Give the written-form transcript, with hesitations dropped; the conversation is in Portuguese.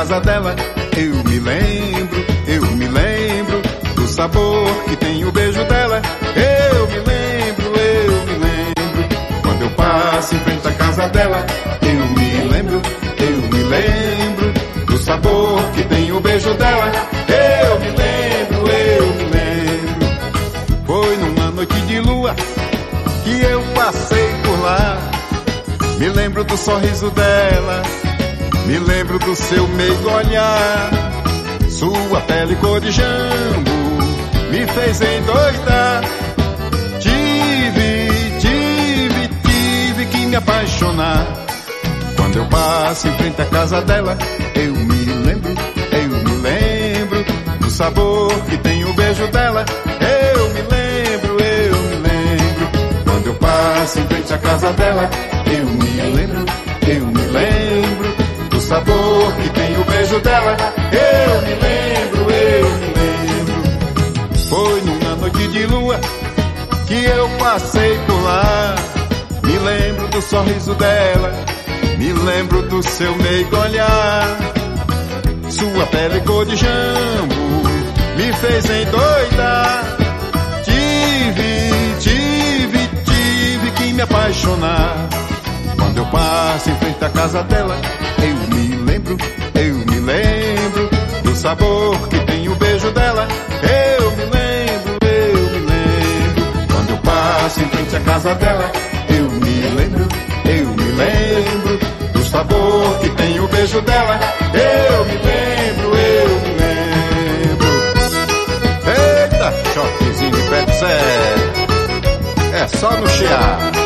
casa dela, eu me lembro do sabor que tem o beijo dela. Eu me lembro. Quando eu passo em frente à casa dela, eu me lembro do sabor que tem o beijo dela. Eu me lembro. Foi numa noite de lua que eu passei por lá. Me lembro do sorriso dela, me lembro do seu meigo olhar. Sua pele cor de jambo me fez endoidar. Tive que me apaixonar. Quando eu passo em frente à casa dela, eu me lembro do sabor que tem o beijo dela. Eu me lembro. Quando eu passo em frente à casa dela, eu me lembro do sabor que tem o beijo dela. Eu me lembro. Foi numa noite de lua que eu passei por lá. Me lembro do sorriso dela, me lembro do seu meigo olhar. Sua pele cor de jambo me fez endoidar. Tive que me apaixonar. Quando eu passo em frente à casa dela, eu me lembro do sabor que tem o beijo dela. Eu me lembro. Quando eu passo em frente à casa dela, eu me lembro do sabor que tem o beijo dela. Eu me lembro. Eita, choquezinho de pé de serra, é só no chiar.